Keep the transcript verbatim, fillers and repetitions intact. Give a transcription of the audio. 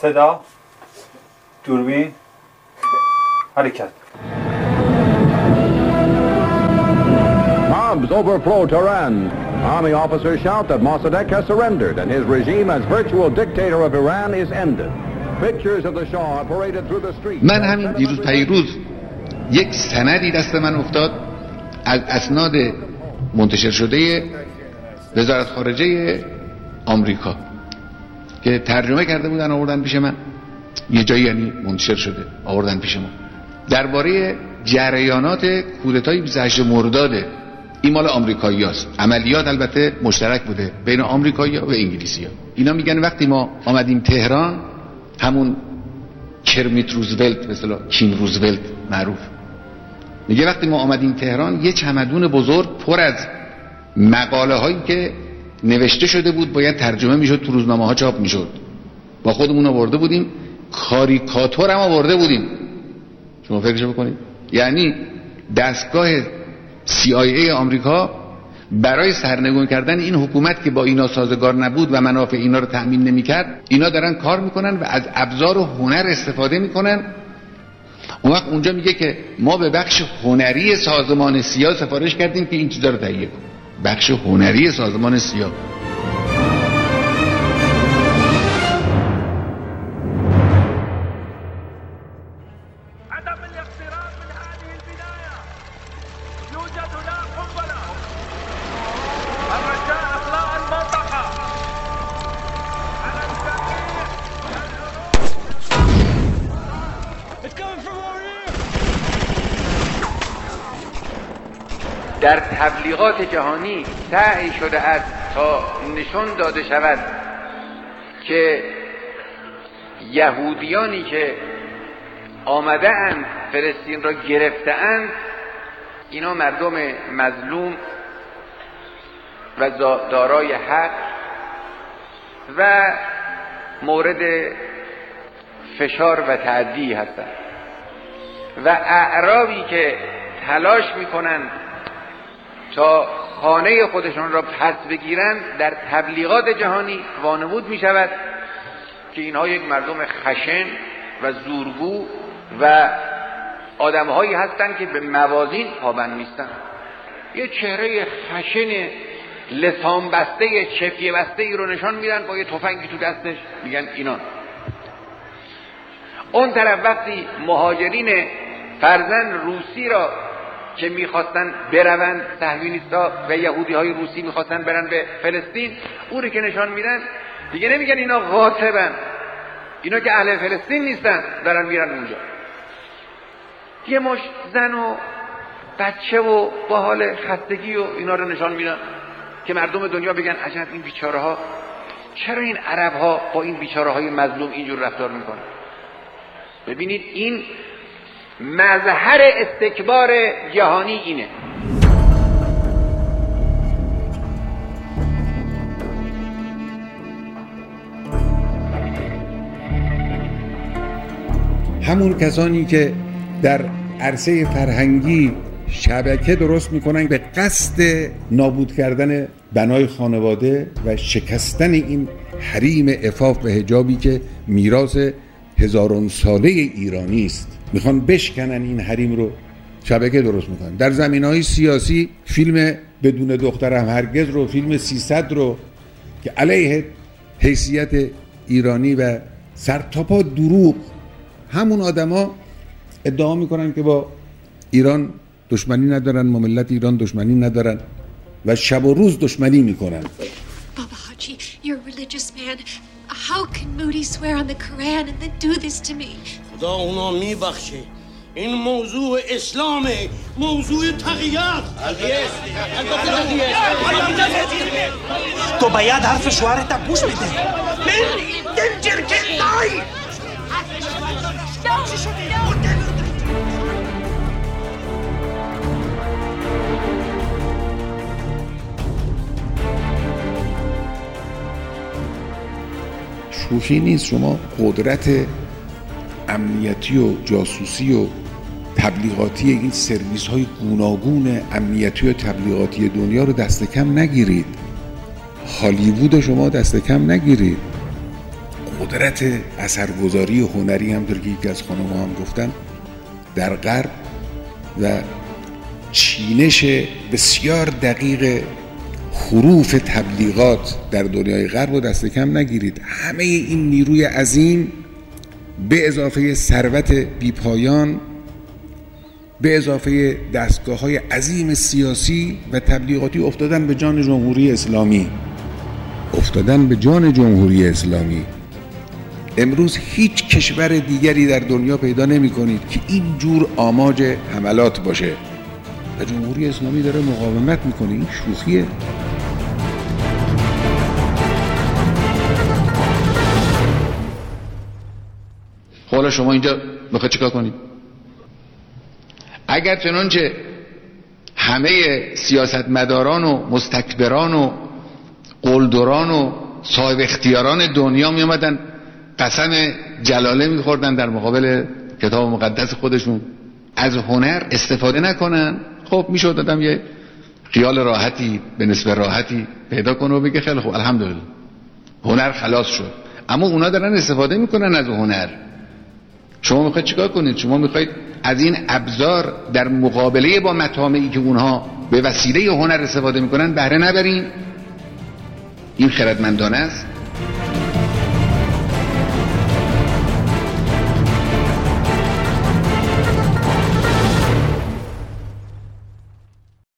صدا، دوربین، حرکت. Mobs overflow Tehran. Army officers shout that Mossadegh has surrendered and his regime as virtual dictator of Iran is ended. Pictures of the Shah are paraded through the streets. من همین دیروز پیروز یک سندی دست من افتاد از اسناد منتشر شده وزارت خارجه آمریکا که ترجمه کرده بودن آوردن پیش من، یه جایی یعنی منتشر شده آوردن پیش ما، درباره جریانات کودتای بیست و هشتم مرداد. این مال آمریکاییاست. عملیات البته مشترک بوده بین آمریکایی‌ها و انگلیسی‌ها. اینا میگن وقتی ما آمدیم تهران، همون کرمیت روزولت مثلا کین روزولت معروف میگه وقتی ما آمدیم تهران یه چمدون بزرگ پر از مقاله هایی که نوشته شده بود باید ترجمه میشد، تو روزنامه ها چاپ میشد، با خودمون آورده بودیم، کاریکاتور هم آورده بودیم. شما فکرش بکنید، یعنی دستگاه سی آی ای آمریکا برای سرنگون کردن این حکومت که با اینا سازگار نبود و منافع اینا رو تأمین نمی‌کرد، اینا دارن کار میکنن و از ابزار و هنر استفاده میکنن. اون وقت اونجا میگه که ما به بخش هنری سازمان سیا سفارش کردیم که این چیزا رو تهیه کنه. بخش هنری سازمان سیا. در تبلیغات جهانی سعی شده است تا نشان داده شود که یهودیانی که آمده اند فلسطین را گرفته اند اینا مردم مظلوم و دارای حق و مورد فشار و تعدی هستند و اعرابی که تلاش میکنند تا خانه خودشون را پس بگیرن در تبلیغات جهانی وانمود می شود که اینها یک مردم خشن و زورگو و آدمهایی هستند که به موازین پابند نیستند. یه چهره خشن لسان بسته چفیه بسته ای رو نشان میدن با یه تفنگی تو دستش، میگن اینا. اون طرف وقتی مهاجرین فرزند روسی را که میخواستن بروند، صهیونیست‌ها و یهودی‌های روسی میخواستن برن به فلسطین، اون رو که نشان میدن دیگه نمیگن اینا غاصبن، اینا که اهل فلسطین نیستن دارن میرن اونجا. یه مش زن و بچه و با حال خستگی و اینا رو نشان میدن که مردم دنیا بگن عجب این بیچاره ها، چرا این عرب ها با این بیچاره های مظلوم اینجور رفتار میکنن. ببینید این مظهر استکبار جهانی اینه. همون کسانی که در عرصه فرهنگی شبکه درست میکنن به قصد نابود کردن بنای خانواده و شکستن این حریم عفاف و حجابی که میراث هزاران ساله ایرانی است، میخوان بشکنن این حریم رو، شبکه درست میکنن. در زمینهای سیاسی فیلم بدون دخترم هرگز رو، فیلم سیصد رو که علیه حیثیت ایرانی و سرتاپا دروغ، همون آدما ادعا میکنن که با ایران دشمنی ندارن، با ملت ایران دشمنی ندارن و شب و روز دشمنی میکنن. Baba Haji, you're a religious man. How can Moody swear on the Quran and then do this to me? خدا اونا میبخشه. این موضوع اسلامه، موضوع تقییت. تو باید حرف شوهرت گوش بده. من دنجر که نای. شوخی نیست. شما قدرت امنیتی و جاسوسی و تبلیغاتی این سرویس های گوناگون امنیتی و تبلیغاتی دنیا رو دست کم نگیرید. هالیوود شما دست کم نگیرید. قدرت اثرگذاری هنری همطور که یکی از خانم‌ها هم گفتن در غرب و چینش بسیار دقیق حروف تبلیغات در دنیای غرب رو دست کم نگیرید. همه این نیروی عظیم به اضافه ثروت بیپایان، به اضافه دستگاه‌های عظیم سیاسی و تبلیغاتی افتادن به جان جمهوری اسلامی افتادن به جان جمهوری اسلامی. امروز هیچ کشور دیگری در دنیا پیدا نمی کنید که این جور آماج حملات باشه و جمهوری اسلامی داره مقاومت میکنه. این شوخیه. حالا شما اینجا میخواید چیکار کنید؟ اگر چنانچه همه سیاستمداران و مستکبران و قلدران و صاحب اختیاران دنیا می اومدن قسم جلاله میخوردن در مقابل کتاب مقدس خودشون، از هنر استفاده نکنن، خب میشد آدم یه خیال راحتی به نسبت راحتی پیدا کنه و بگه خیلی خوب الحمدلله هنر خلاص شد. اما اونا دارن استفاده میکنن از هنر. شما میخواید چیکار کنید؟ شما میخواید از این ابزار در مقابله با مطامعی که اونها به وسیله هنر استفاده میکنن بهره نبرین؟ این خردمندانه است؟